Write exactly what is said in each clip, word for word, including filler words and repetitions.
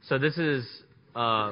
So this is uh,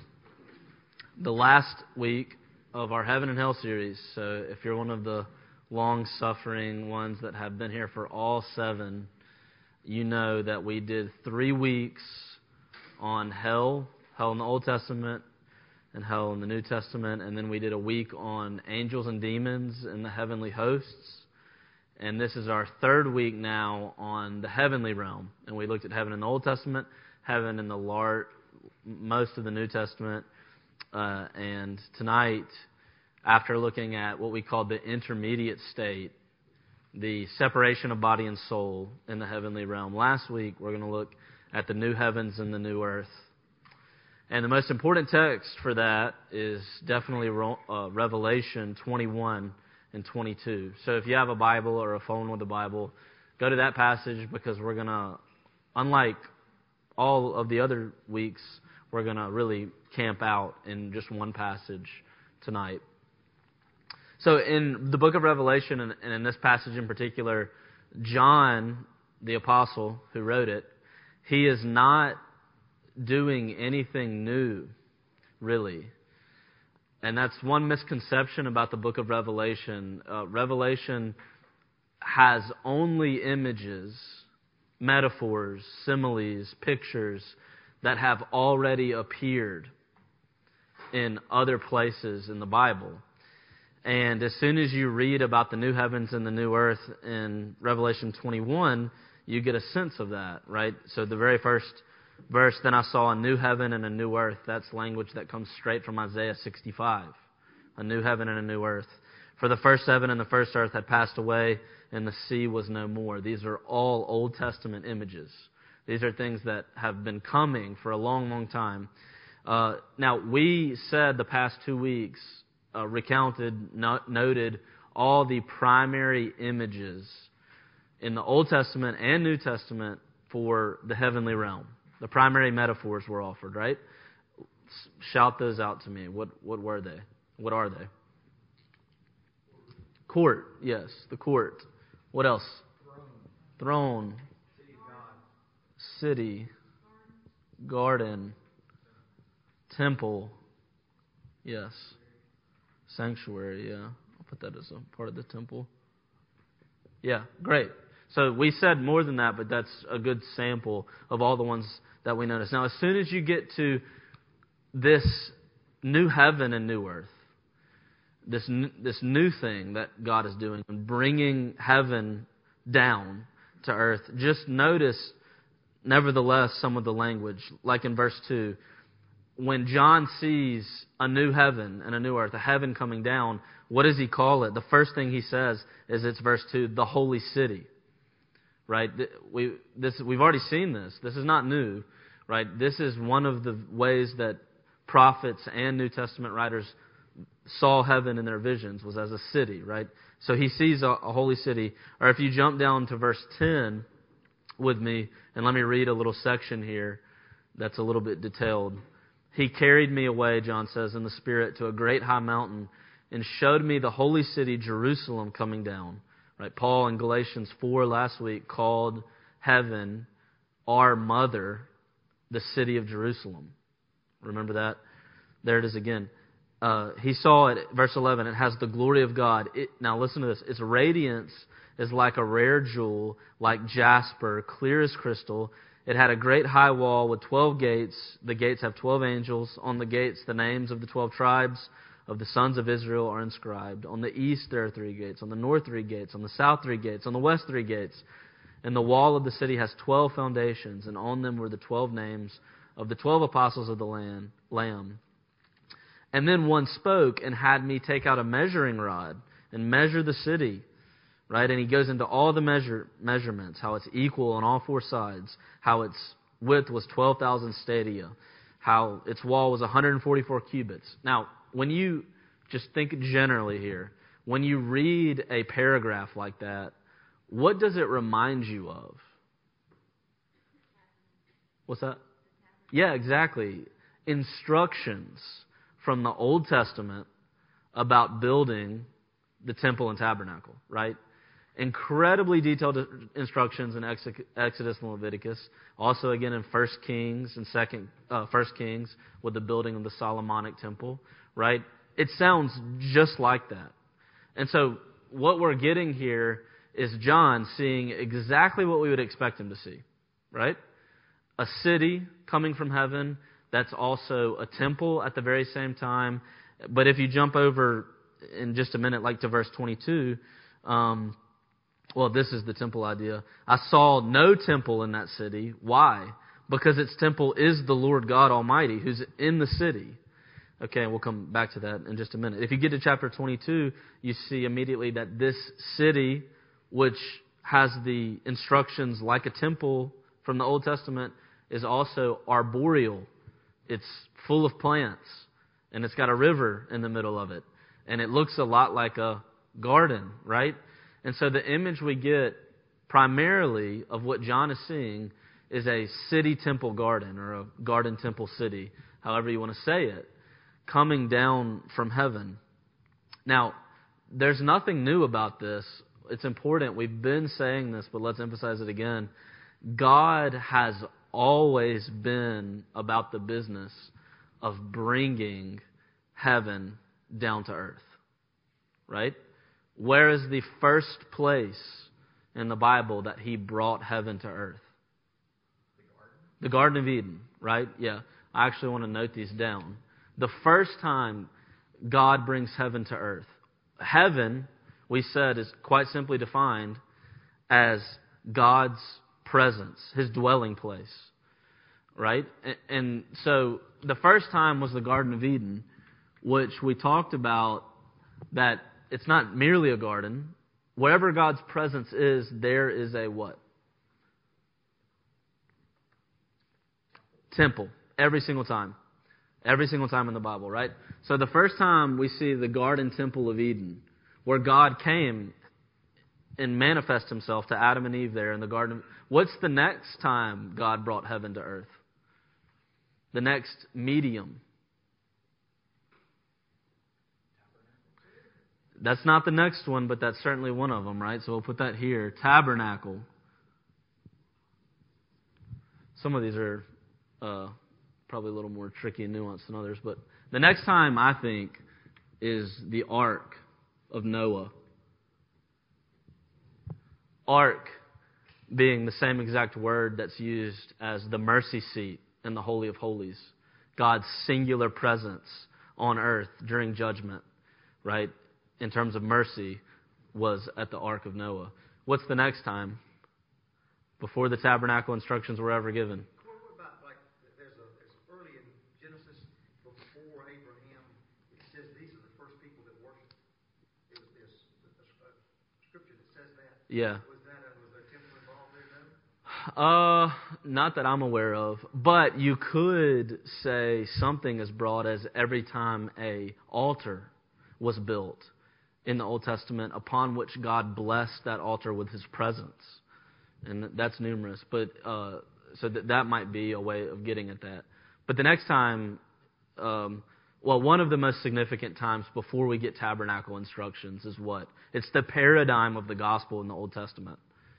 the last week of our Heaven and Hell series. So if you're one of the long-suffering ones that have been here for all seven, you know that we did three weeks on hell, hell in the Old Testament and hell in the New Testament, and then we did a week on angels and demons in the heavenly hosts. And this is our third week now on the heavenly realm. And we looked at heaven in the Old Testament, heaven in the lar- most of the New Testament. Uh, and tonight, after looking at what we call the intermediate state, the separation of body and soul in the heavenly realm, last week we're going to look at the new heavens and the new earth. And the most important text for that is definitely uh, Revelation twenty-one and twenty-two. So if you have a Bible or a phone with a Bible, go to that passage, because we're going to, unlike all of the other weeks, we're going to really camp out in just one passage tonight. So in the book of Revelation, and in this passage in particular, John, the apostle who wrote it, he is not doing anything new, really. And that's one misconception about the book of Revelation. Uh, Revelation has only images, metaphors, similes, pictures that have already appeared in other places in the Bible. And as soon as you read about the new heavens and the new earth in Revelation twenty-one, you get a sense of that, right? So the very first verse, then I saw a new heaven and a new earth. That's language that comes straight from Isaiah sixty-five. A new heaven and a new earth. For the first heaven and the first earth had passed away, and the sea was no more. These are all Old Testament images. These are things that have been coming for a long, long time. Uh, now, we said the past two weeks, uh, recounted, no- noted all the primary images in the Old Testament and New Testament for the heavenly realm. The primary metaphors were offered, right? Shout those out to me. What what were they? What are they? Court, yes, the court. What else? Throne. Throne. City. Garden. Temple. Yes. Sanctuary, yeah. I'll put that as a part of the temple. Yeah, great. So we said more than that, but that's a good sample of all the ones that we notice. Now, as soon as you get to this new heaven and new earth, this n- this new thing that God is doing, bringing heaven down to earth, just notice, nevertheless, some of the language. Like in verse two, when John sees a new heaven and a new earth, a heaven coming down, what does he call it? The first thing he says is, it's verse two, the holy city. Right? We this we've already seen this. This is not new, right? This is one of the ways that prophets and New Testament writers saw heaven in their visions, was as a city, right? So he sees a, a holy city. Or if you jump down to verse ten with me, and let me read a little section here that's a little bit detailed. He carried me away, John says, in the Spirit to a great high mountain, and showed me the holy city, Jerusalem, coming down. Right? Paul in Galatians four last week called heaven our mother, the city of Jerusalem. Remember that? There it is again. Uh, he saw it, verse eleven, it has the glory of God. It, now listen to this. Its radiance is like a rare jewel, like jasper, clear as crystal. It had a great high wall with twelve gates. The gates have twelve angels. On the gates, the names of the twelve tribes of the sons of Israel are inscribed. On the east there are three gates. On the north three gates. On the south three gates. On the west three gates. And the wall of the city has twelve foundations, and on them were the twelve names of the twelve apostles of the Lamb. And then one spoke and had me take out a measuring rod and measure the city. Right? And he goes into all the measure measurements, how it's equal on all four sides, how its width was twelve thousand stadia, how its wall was one hundred forty-four cubits. Now, when you just think generally here, when you read a paragraph like that, what does it remind you of? What's that? Yeah, exactly. Instructions from the Old Testament about building the temple and tabernacle, right? Incredibly detailed instructions in Exodus and Leviticus. Also, again, in First Kings and Second uh, First Kings with the building of the Solomonic Temple. Right? It sounds just like that. And so, what we're getting here is John seeing exactly what we would expect him to see. Right? A city coming from heaven that's also a temple at the very same time. But if you jump over in just a minute, like to verse twenty-two, um, well, this is the temple idea. I saw no temple in that city. Why? Because its temple is the Lord God Almighty, who's in the city. Okay, we'll come back to that in just a minute. If you get to chapter twenty-two, you see immediately that this city, which has the instructions like a temple from the Old Testament, is also arboreal. It's full of plants, and it's got a river in the middle of it. And it looks a lot like a garden, right? And so the image we get primarily of what John is seeing is a city temple garden, or a garden temple city, however you want to say it, coming down from heaven. Now, there's nothing new about this. It's important. We've been saying this, but let's emphasize it again. God has always been about the business of bringing heaven down to earth. Right? Where is the first place in the Bible that He brought heaven to earth? The Garden of Eden, right? Yeah. I actually want to note these down. The first time God brings heaven to earth. Heaven, we said, is quite simply defined as God's presence, His dwelling place. Right? And so the first time was the Garden of Eden, which we talked about that it's not merely a garden. Wherever God's presence is, there is a what? Temple. Every single time. Every single time in the Bible, right? So the first time we see the garden temple of Eden, where God came and manifest Himself to Adam and Eve there in the garden. What's the next time God brought heaven to earth? The next medium. That's not the next one, but that's certainly one of them, right? So we'll put that here. Tabernacle. Some of these are uh, probably a little more tricky and nuanced than others. But the next time, I think, is the Ark of Noah. Ark being the same exact word that's used as the mercy seat in the Holy of Holies. God's singular presence on earth during judgment, right? In terms of mercy, was at the Ark of Noah. What's the next time? Before the tabernacle instructions were ever given. What about, like, there's a, there's early in Genesis, before Abraham, it says these are the first people that worshiped. It was this, a, a scripture that says that. Yeah. Was that a, was there a temple involved there, no? Uh, not that I'm aware of, but you could say something as broad as every time a altar was built in the Old Testament, upon which God blessed that altar with His presence. And that's numerous. But uh, so that, that might be a way of getting at that. But the next time, um, well, one of the most significant times before we get tabernacle instructions is what? It's the paradigm of the gospel in the Old Testament.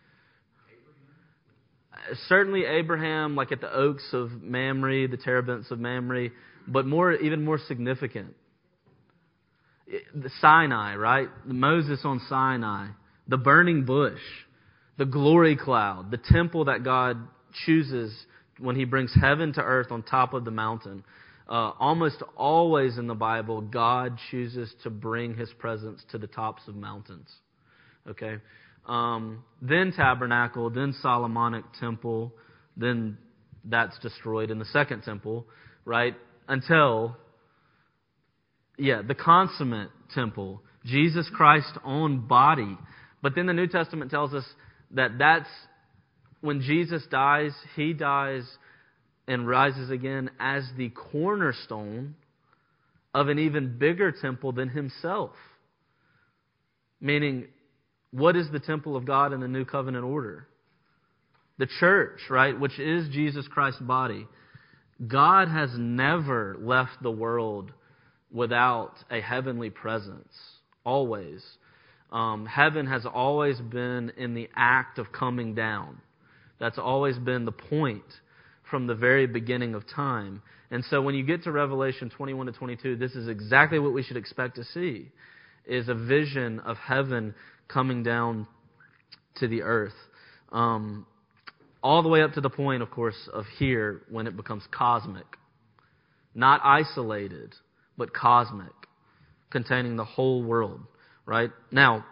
Abraham? Certainly Abraham, like at the oaks of Mamre, the terebinths of Mamre, but more, even more significant. The Sinai, right? Moses on Sinai. The burning bush. The glory cloud. The temple that God chooses when He brings heaven to earth on top of the mountain. Uh, almost always in the Bible, God chooses to bring His presence to the tops of mountains. Okay? Um, then tabernacle, then Solomonic temple, then that's destroyed in the second temple, right? Until... Yeah, the consummate temple, Jesus Christ's own body. But then the New Testament tells us that that's when Jesus dies, He dies and rises again as the cornerstone of an even bigger temple than Himself. Meaning, what is the temple of God in the New Covenant order? The church, right, which is Jesus Christ's body. God has never left the world without a heavenly presence, always. Um, heaven has always been in the act of coming down. That's always been the point from the very beginning of time. And so when you get to Revelation twenty-one to twenty-two, this is exactly what we should expect to see, is a vision of heaven coming down to the earth. Um, all the way up to the point, of course, of here when it becomes cosmic. Not isolated, but cosmic, containing the whole world, right? Now,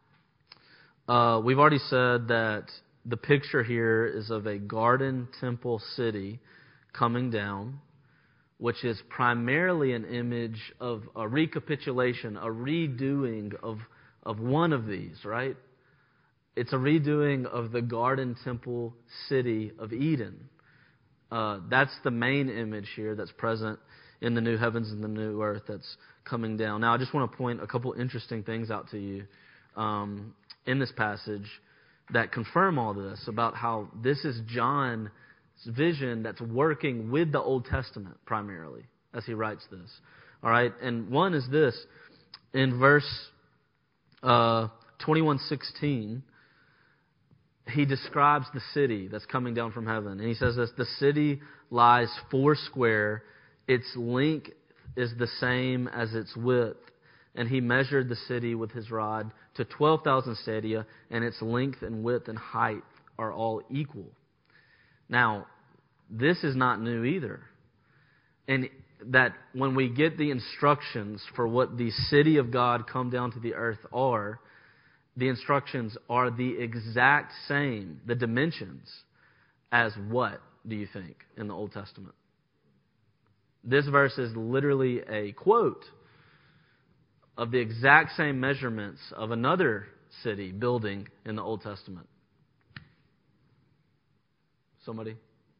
uh, we've already said that the picture here is of a garden temple city coming down, which is primarily an image of a recapitulation, a redoing of, of one of these, right? It's a redoing of the garden temple city of Eden. Uh, that's the main image here that's present in the new heavens and the new earth that's coming down. Now, I just want to point a couple interesting things out to you um, in this passage that confirm all this about how this is John's vision that's working with the Old Testament primarily as he writes this. All right, and one is this. In verse uh, twenty-one sixteen, he describes the city that's coming down from heaven. And he says this: the city lies four square, its length is the same as its width. And he measured the city with his rod to twelve thousand stadia, and its length and width and height are all equal. Now, this is not new either. And that when we get the instructions for what the city of God come down to the earth are, the instructions are the exact same, the dimensions, as what, do you think, in the Old Testament? This verse is literally a quote of the exact same measurements of another city, building in the Old Testament. Somebody?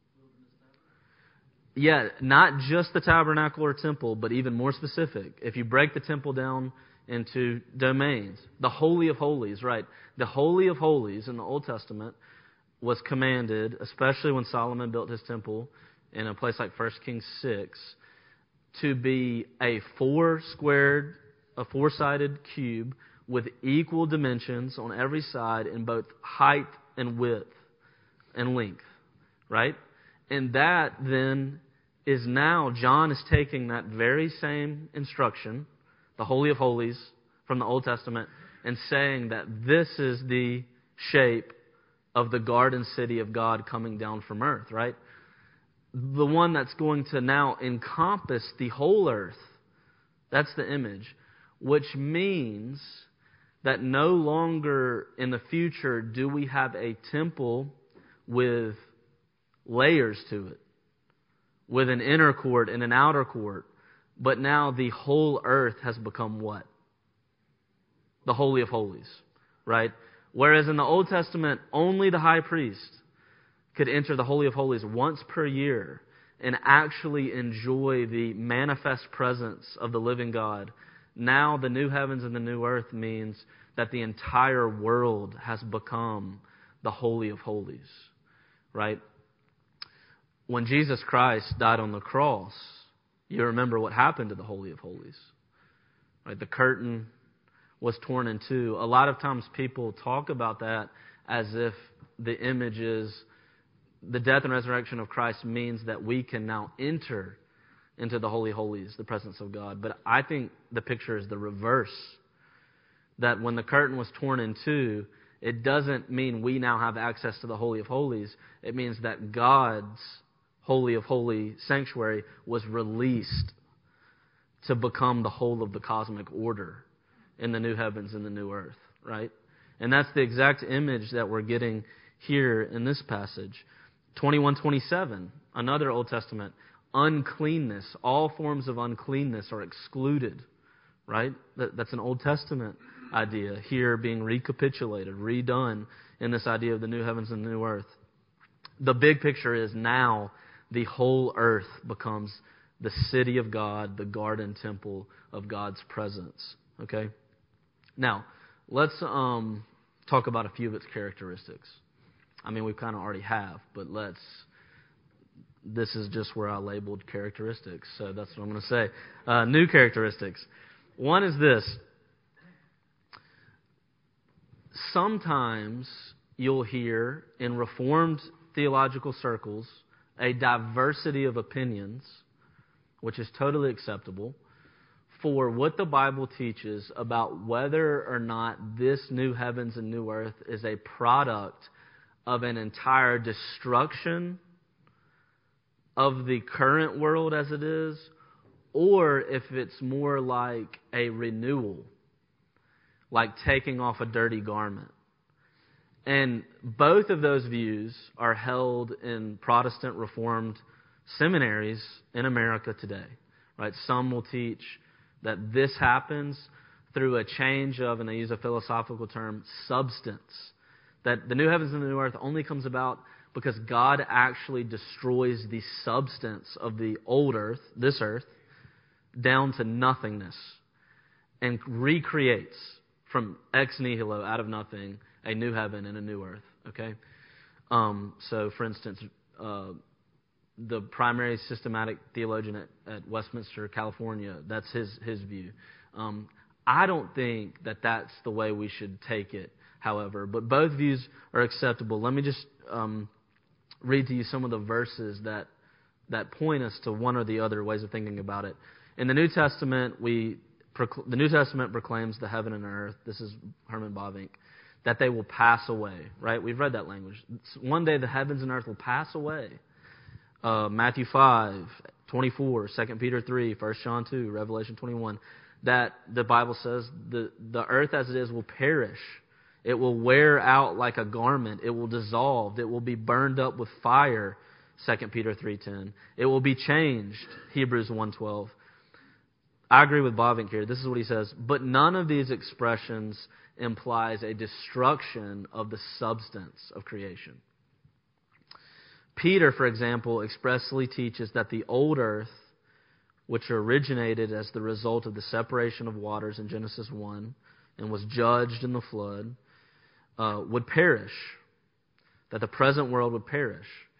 Yeah, not just the tabernacle or temple, but even more specific. If you break the temple down into domains, the Holy of Holies, right? The Holy of Holies in the Old Testament was commanded, especially when Solomon built his temple in a place like First Kings six, to be a four-squared, a four-sided cube with equal dimensions on every side in both height and width and length, right? And that then is now, John is taking that very same instruction, the Holy of Holies from the Old Testament, and saying that this is the shape of the garden city of God coming down from earth, right? The one that's going to now encompass the whole earth. That's the image. Which means that no longer in the future do we have a temple with layers to it, with an inner court and an outer court. But now the whole earth has become what? The Holy of Holies, right? Whereas in the Old Testament, only the high priest could enter the Holy of Holies once per year and actually enjoy the manifest presence of the living God. Now the new heavens and the new earth means that the entire world has become the Holy of Holies, right? When Jesus Christ died on the cross, you remember what happened to the Holy of Holies, right? The curtain was torn in two. A lot of times people talk about that as if the image is the death and resurrection of Christ means that we can now enter into the Holy Holies, the presence of God. But I think the picture is the reverse. That when the curtain was torn in two, it doesn't mean we now have access to the Holy of Holies. It means that God's Holy of Holy sanctuary was released to become the whole of the cosmic order in the new heavens and the new earth, right? And that's the exact image that we're getting here in this passage. twenty-one twenty-seven, another Old Testament, uncleanness, all forms of uncleanness are excluded, right? That, that's an Old Testament idea here being recapitulated, redone in this idea of the new heavens and the new earth. The big picture is now the whole earth becomes the city of God, the garden temple of God's presence, okay? Now, let's um, talk about a few of its characteristics. I mean, we kind of already have, but let's, this is just where I labeled characteristics, so that's what I'm going to say. Uh, new characteristics. One is this. sometimes you'll hear in Reformed theological circles a diversity of opinions, which is totally acceptable, for what the Bible teaches about whether or not this new heavens and new earth is a product of an entire destruction of the current world as it is, or if it's more like a renewal, like taking off a dirty garment. And both of those views are held in Protestant Reformed seminaries in America today. Right? Some will teach that this happens through a change of, and they use a philosophical term, substance. That the new heavens and the new earth only comes about because God actually destroys the substance of the old earth, this earth, down to nothingness and recreates from ex nihilo, out of nothing, a new heaven and a new earth. Okay? Um, so, for instance, uh, the primary systematic theologian at, at Westminster, California, that's his, his view. Um, I don't think that that's the way we should take it, however, but both views are acceptable. Let me just um, read to you some of the verses that that point us to one or the other ways of thinking about it. In the New Testament, we procl- the New Testament proclaims the heaven and earth. This is Herman Bavinck, that they will pass away. Right? We've read that language. One day the heavens and earth will pass away. Uh, Matthew five, twenty-four, Second Peter three, First John two, Revelation twenty-one, that the Bible says the, the earth as it is will perish. It will wear out like a garment. It will dissolve. It will be burned up with fire, Second Peter three ten. It will be changed, Hebrews one twelve. I agree with Bavinck here. This is what he says. But none of these expressions implies a destruction of the substance of creation. Peter, for example, expressly teaches that the old earth, which originated as the result of the separation of waters in Genesis one and was judged in the flood, uh, would perish, that the present world would perish,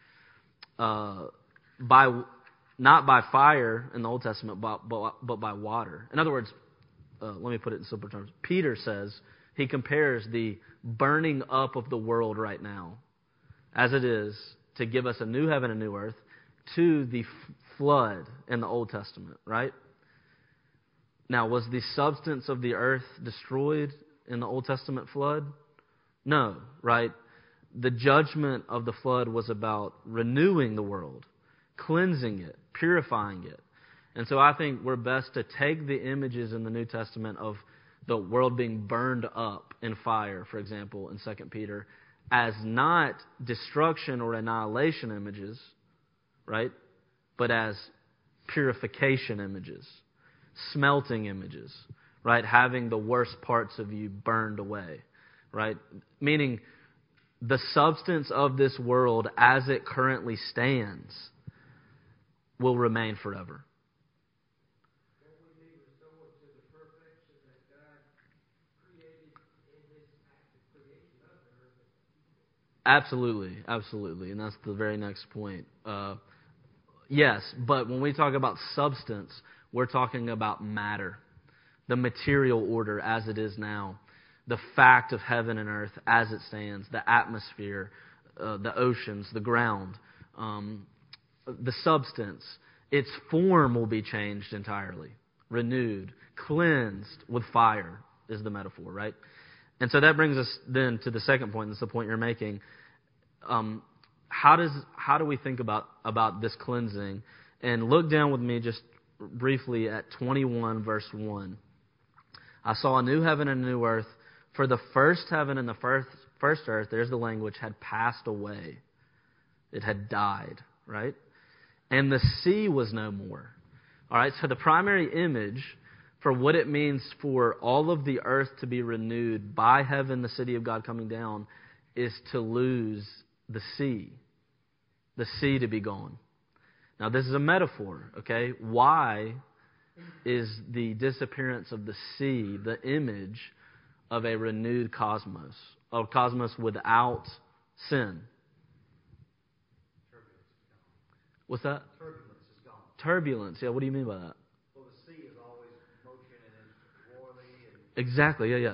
uh, by not by fire in the Old Testament, but, but, but by water. In other words, uh, let me put it in simple terms. Peter says, he compares the burning up of the world right now, as it is, to give us a new heaven and new earth, to the f- flood in the Old Testament, right? Now, was the substance of the earth destroyed in the Old Testament flood? No, right? The judgment of the flood was about renewing the world, cleansing it, purifying it. And so I think we're best to take the images in the New Testament of the world being burned up in fire, for example, in Second Peter, as not destruction or annihilation images, right? But as purification images, smelting images, right? Having the worst parts of you burned away, right? Meaning the substance of this world as it currently stands will remain forever. Absolutely, absolutely. And that's the very next point. Uh, yes, but when we talk about substance, we're talking about matter, the material order as it is now, the fact of heaven and earth as it stands, the atmosphere, uh, the oceans, the ground, um, the substance. Its form will be changed entirely, renewed, cleansed with fire is the metaphor, right? And so that brings us then to the second point. That's the point you're making. Um, how does how do we think about, about this cleansing? And look down with me just briefly at twenty-one, verse one. I saw a new heaven and a new earth. For the first heaven and the first, first earth, there's the language, had passed away. It had died, right? And the sea was no more. All right, so the primary image for what it means for all of the earth to be renewed by heaven, the city of God coming down, is to lose the sea. The sea to be gone. Now, this is a metaphor, okay? Why is the disappearance of the sea the image of a renewed cosmos? A cosmos without sin. What's that? Turbulence is gone. Turbulence, yeah, what do you mean by that? Well, the sea is always motion and it's roiling and Exactly, yeah, yeah. that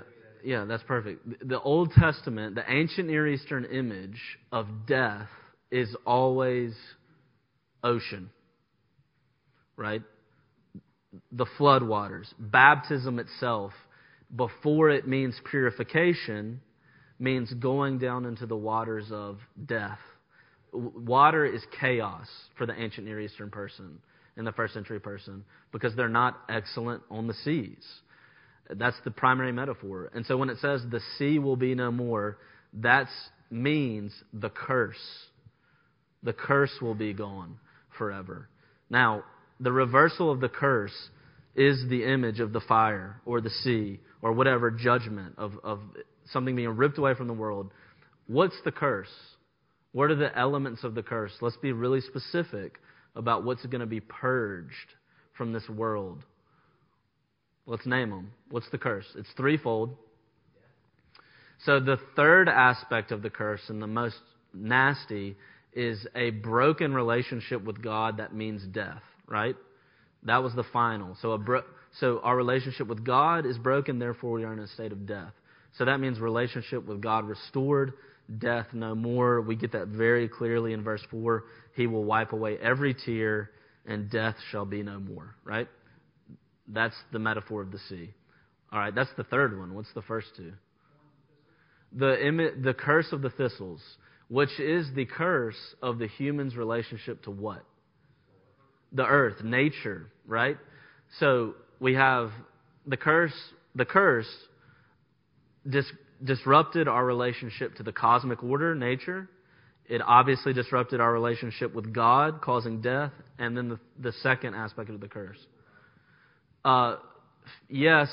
yeah, that's perfect. The Old Testament, the ancient Near Eastern image of death is always ocean, right? The flood waters. Baptism itself, before it means purification, means going down into the waters of death. Water is chaos for the ancient Near Eastern person and the first century person because they're not excellent on the seas. That's the primary metaphor. And so when it says the sea will be no more, that means the curse. The curse will be gone forever. Now, the reversal of the curse is the image of the fire or the sea or whatever judgment of, of something being ripped away from the world. What's the curse? What are the elements of the curse? Let's be really specific about what's going to be purged from this world. Let's name them. What's the curse? It's threefold. So the third aspect of the curse, and the most nasty, is a broken relationship with God that means death, right? That was the final. So a bro- so our relationship with God is broken, therefore we are in a state of death. So that means relationship with God restored, death no more. We get that very clearly in verse four. He will wipe away every tear, and death shall be no more, right? That's the metaphor of the sea. All right, that's the third one. What's the first two? The imi- the curse of the thistles, which is the curse of the human's relationship to what? The earth, nature, right? So we have the curse. The curse dis- disrupted our relationship to the cosmic order, nature. It obviously disrupted our relationship with God, causing death. And then the, the second aspect of the curse. Uh, yes,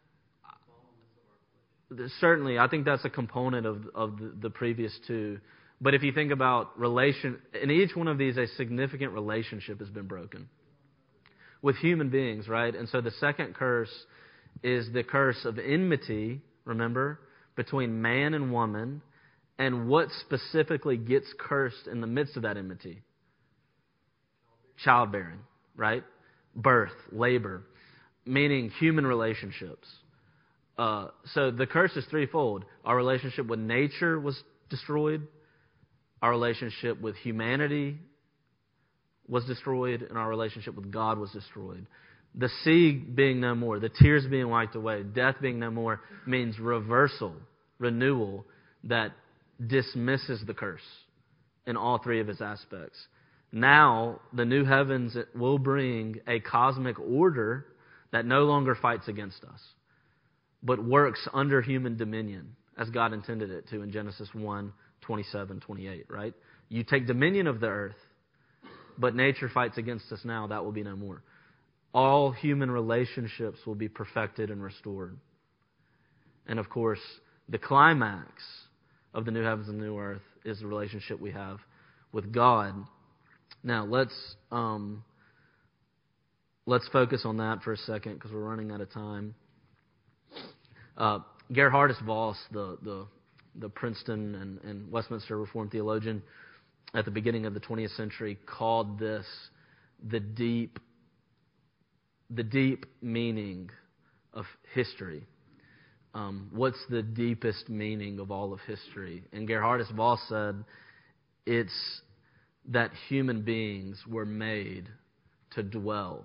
certainly. I think that's a component of of the, the previous two. But if you think about relation, in each one of these, a significant relationship has been broken with human beings, right? And so the second curse is the curse of enmity. Remember, between man and woman, and what specifically gets cursed in the midst of that enmity? Childbearing, right? Birth, labor. Meaning human relationships. Uh, so the curse is threefold. Our relationship with nature was destroyed. Our relationship with humanity was destroyed. And our relationship with God was destroyed. The sea being no more, the tears being wiped away, death being no more means reversal, renewal that dismisses the curse in all three of its aspects. Now, the new heavens will bring a cosmic order that no longer fights against us, but works under human dominion, as God intended it to in Genesis one, twenty-seven, twenty-eight, right? You take dominion of the earth, but nature fights against us now. That will be no more. All human relationships will be perfected and restored. And of course, the climax of the new heavens and new earth is the relationship we have with God. Now, let's... Um, Let's focus on that for a second because we're running out of time. Uh, Gerhardus Voss, the, the, the Princeton and, and Westminster Reformed theologian at the beginning of the twentieth century, called this the deep, the deep meaning of history. Um, what's the deepest meaning of all of history? And Gerhardus Voss said it's that human beings were made to dwell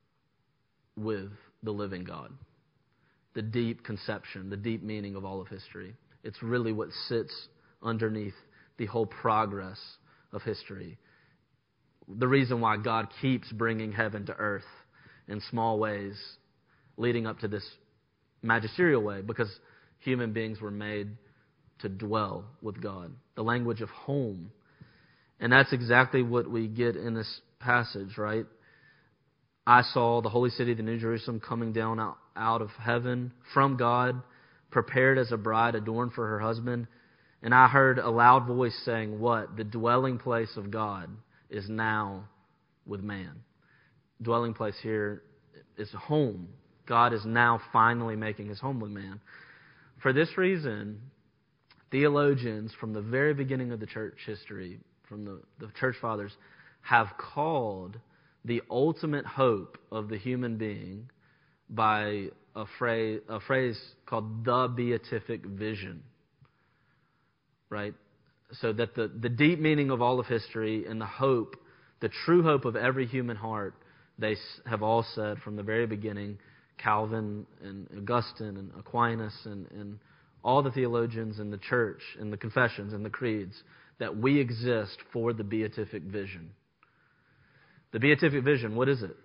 with the living God. The deep conception, the deep meaning of all of history. It's really what sits underneath the whole progress of history. The reason why God keeps bringing heaven to earth in small ways, leading up to this magisterial way, because human beings were made to dwell with God. The language of home. And that's exactly what we get in this passage, right? I saw the holy city, the New Jerusalem, coming down out, out of heaven from God, prepared as a bride adorned for her husband. And I heard a loud voice saying, what? The dwelling place of God is now with man. Dwelling place here is home. God is now finally making his home with man. For this reason, theologians from the very beginning of the church history, from the, the church fathers, have called the ultimate hope of the human being by a phrase, a phrase called the beatific vision, right? So that the, the deep meaning of all of history and the hope, the true hope of every human heart, they have all said from the very beginning, Calvin and Augustine and Aquinas and, and all the theologians in the church and the confessions and the creeds, that we exist for the beatific vision. The beatific vision, what is it?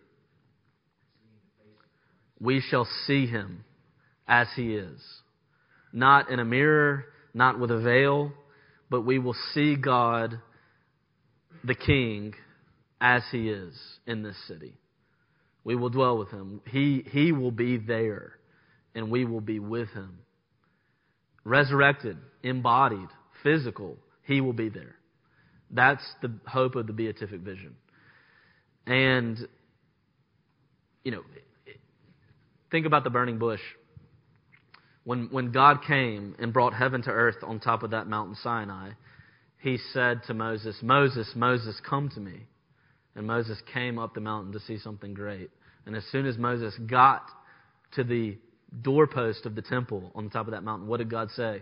We shall see Him as He is. Not in a mirror, not with a veil, but we will see God, the King, as He is in this city. We will dwell with Him. He, he will be there, and we will be with Him. Resurrected, embodied, physical, He will be there. That's the hope of the beatific vision. And, you know, think about the burning bush. When, when God came and brought heaven to earth on top of that mountain Sinai, He said to Moses, Moses, Moses, come to me. And Moses came up the mountain to see something great. And as soon as Moses got to the doorpost of the temple on the top of that mountain, what did God say?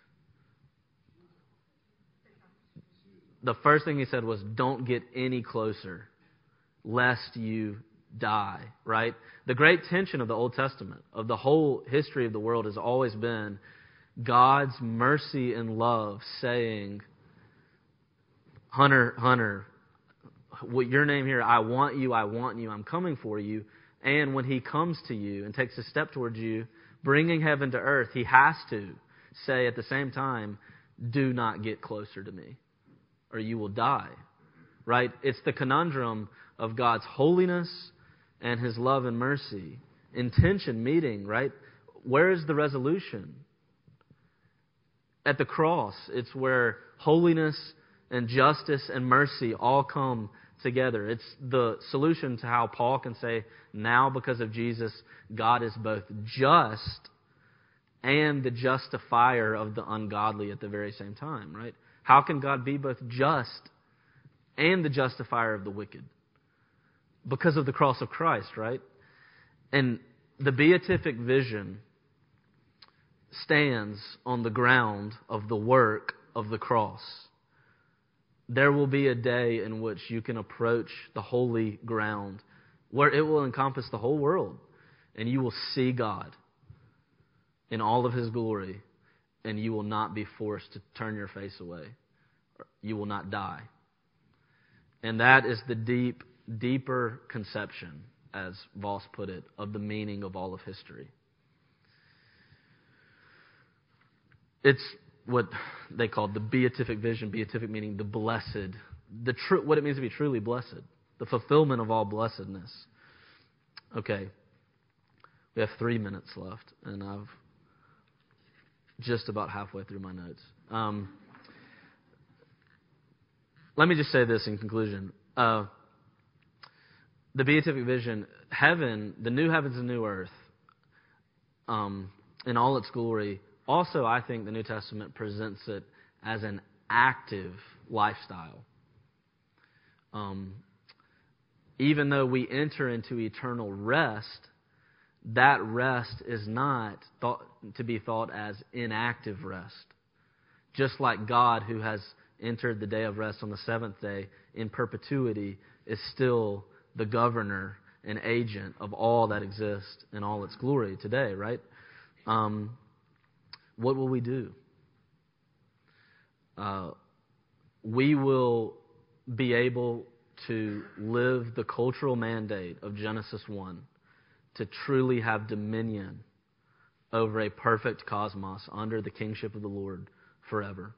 The first thing He said was, don't get any closer, lest you die, right? The great tension of the Old Testament, of the whole history of the world, has always been God's mercy and love saying, Hunter, Hunter, what your name here, I want you, I want you, I'm coming for you. And when He comes to you and takes a step towards you, bringing heaven to earth, He has to say at the same time, do not get closer to me, or you will die, right? It's the conundrum of God's holiness and His love and mercy in tension meeting, right? Where is the resolution? At the cross. It's where holiness and justice and mercy all come together. It's the solution to how Paul can say, now because of Jesus, God is both just and the justifier of the ungodly at the very same time, right? How can God be both just and the justifier of the wicked? Because of the cross of Christ, right? And the beatific vision stands on the ground of the work of the cross. There will be a day in which you can approach the holy ground where it will encompass the whole world, and you will see God in all of His glory, and you will not be forced to turn your face away. You will not die. And that is the deep, deeper conception, as Voss put it, of the meaning of all of history. It's what they call the beatific vision, beatific meaning the blessed, the tr- what it means to be truly blessed, the fulfillment of all blessedness. Okay, we have three minutes left, and I've just about halfway through my notes. Um, let me just say this in conclusion. Uh, the beatific vision, heaven, the new heavens and new earth, um, in all its glory. Also, I think the New Testament presents it as an active lifestyle. Um, even though we enter into eternal rest, that rest is not thought, to be thought as inactive rest. Just like God, who has entered the day of rest on the seventh day in perpetuity, is still the governor and agent of all that exists in all its glory today, right? Um, what will we do? Uh, we will be able to live the cultural mandate of Genesis one, to truly have dominion over a perfect cosmos under the kingship of the Lord forever.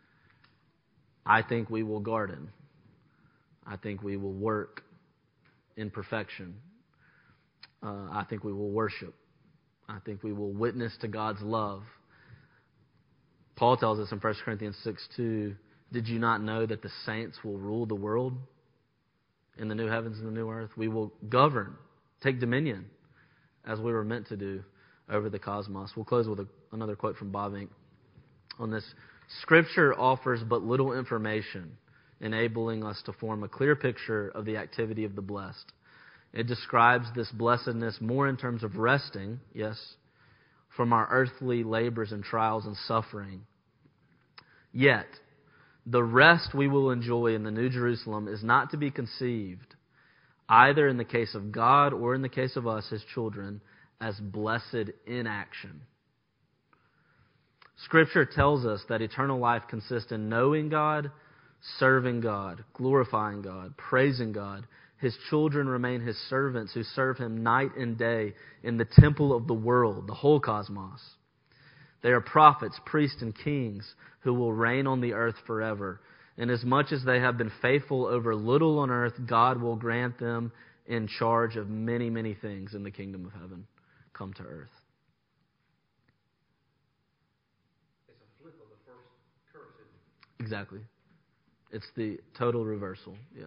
I think we will garden. I think we will work in perfection. Uh, I think we will worship. I think we will witness to God's love. Paul tells us in First Corinthians six two, did you not know that the saints will rule the world in the new heavens and the new earth? We will govern, take dominion, as we were meant to do over the cosmos. We'll close with a, another quote from Bavinck on this. Scripture offers but little information, enabling us to form a clear picture of the activity of the blessed. It describes this blessedness more in terms of resting, yes, from our earthly labors and trials and suffering. Yet, the rest we will enjoy in the New Jerusalem is not to be conceived, either in the case of God or in the case of us, His children, as blessed inaction. Scripture tells us that eternal life consists in knowing God, serving God, glorifying God, praising God. His children remain His servants who serve Him night and day in the temple of the world, the whole cosmos. They are prophets, priests, and kings who will reign on the earth forever. And as much as they have been faithful over little on earth, God will grant them in charge of many, many things in the kingdom of heaven come to earth. It's a flip of the first curse, isn't it? Exactly. It's the total reversal, yeah.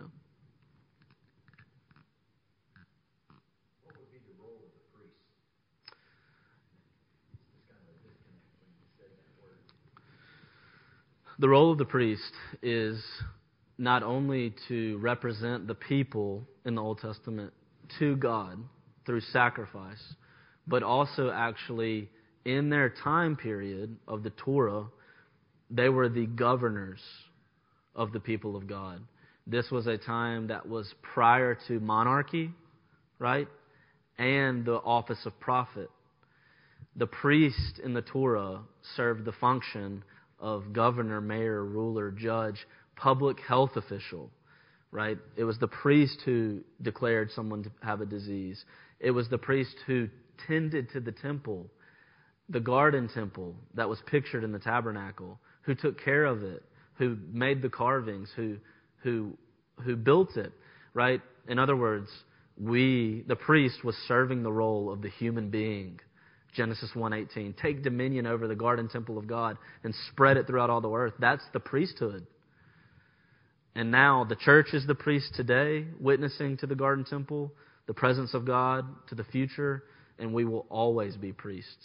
What would be the role of the priest? It's kind of a disconnect when you say that word. The role of the priest is not only to represent the people in the Old Testament to God through sacrifice, but also actually in their time period of the Torah, they were the governors of the people of God. This was a time that was prior to monarchy, right? And the office of prophet. The priest in the Torah served the function of governor, mayor, ruler, judge, public health official, right? It was the priest who declared someone to have a disease. It was the priest who tended to the temple, the garden temple that was pictured in the tabernacle, who took care of it, who made the carvings, who who who built it, right? In other words, we, the priest was serving the role of the human being. Genesis one eighteen. Take dominion over the garden temple of God and spread it throughout all the earth. That's the priesthood. And now the church is the priest today, witnessing to the garden temple, the presence of God, to the future, and we will always be priests.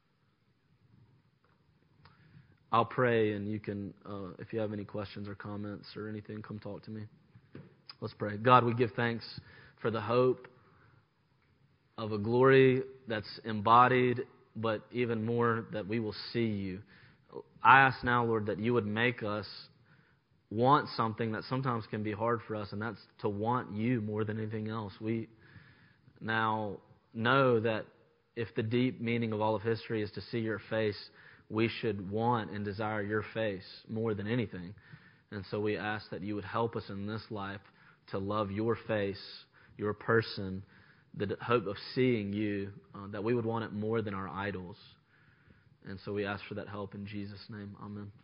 I'll pray, and you can, uh, if you have any questions or comments or anything, come talk to me. Let's pray. God, we give thanks for the hope of a glory that's embodied, but even more that we will see you. I ask now, Lord, that you would make us want something that sometimes can be hard for us, and that's to want you more than anything else. We now know that if the deep meaning of all of history is to see your face, we should want and desire your face more than anything. And so we ask that you would help us in this life to love your face, your person, the hope of seeing you, uh, that we would want it more than our idols. And so we ask for that help in Jesus' name. Amen.